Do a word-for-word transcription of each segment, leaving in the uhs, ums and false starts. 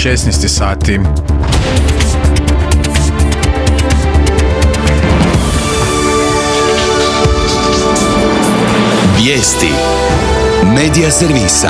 šesnaest sati. Vijesti Medija servisa.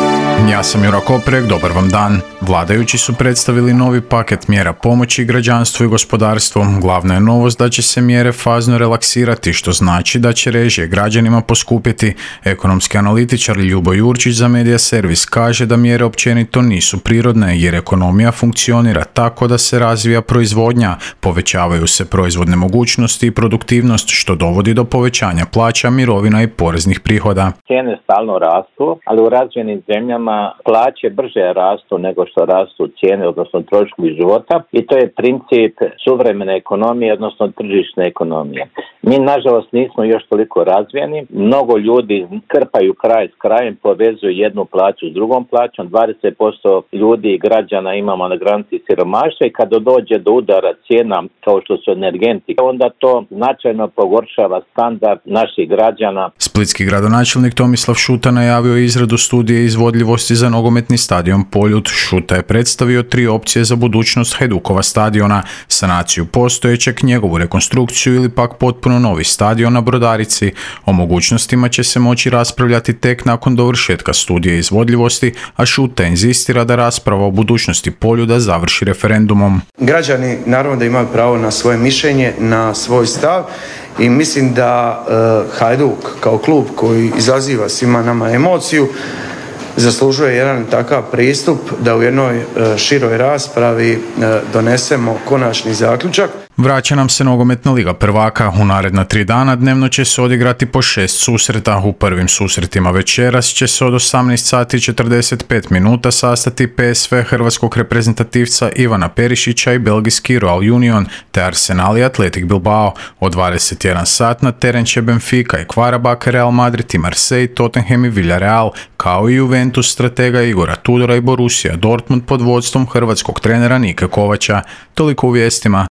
Ja sam Jura Koprek, dobar vam dan. Vladajući su predstavili novi paket mjera pomoći građanstvu i gospodarstvu. Glavna je novost da će se mjere fazno relaksirati, što znači da će režije građanima poskupjeti. Ekonomski analitičar Ljubo Jurčić za Medija servis kaže da mjere općenito nisu prirodne, jer ekonomija funkcionira tako da se razvija proizvodnja, povećavaju se proizvodne mogućnosti i produktivnost, što dovodi do povećanja plaća, mirovina i poreznih prihoda. Cijene stalno rastu, ali u razvijenim zemljama plaće brže rastu nego što rastu cijene, odnosno troškovi života, i to je princip suvremene ekonomije, odnosno tržišne ekonomije. Mi, nažalost, nismo još toliko razvijeni. Mnogo ljudi krpaju kraj s krajem, povezuju jednu plaću s drugom plaćom. dvadeset posto ljudi i građana imamo na granici siromaštva, i kada dođe do udara cijena kao što su energenti, onda to značajno pogoršava standard naših građana. Splitski gradonačelnik Tomislav Šuta najavio izradu studije izvodljivosti za nogometni stadion Poljud. Šuta je predstavio tri opcije za budućnost Hajdukova stadiona: sanaciju postojećeg, njegovu rekonstrukciju ili pak potpuno novi stadion na Brodarici. O mogućnostima će se moći raspravljati tek nakon dovršetka studije izvodljivosti, a Šuta inzistira da rasprava o budućnosti Poljuda završi referendumom. Građani naravno da imaju pravo na svoje mišljenje, na svoj stav, i mislim da uh, Hajduk kao klub koji izaziva svima nama emociju zaslužuje jedan takav pristup da u jednoj uh, široj raspravi uh, donesemo konačni zaključak. Vraća nam se nogometna liga prvaka. U naredna tri dana dnevno će se odigrati po šest susreta. U prvim susretima večeras će se od osamnaest sati i četrdeset pet minuta sastati P S V hrvatskog reprezentativca Ivana Perišića i belgijski Royal Union, te Arsenal i Athletic Bilbao. Od dvadeset jedan sat na teren će Benfica i Qarabağ, Real Madrid i Marseille, Tottenham i Villarreal, kao i Juventus stratega Igora Tudora i Borussia Dortmund pod vodstvom hrvatskog trenera Nike Kovača. Toliko u vijestima.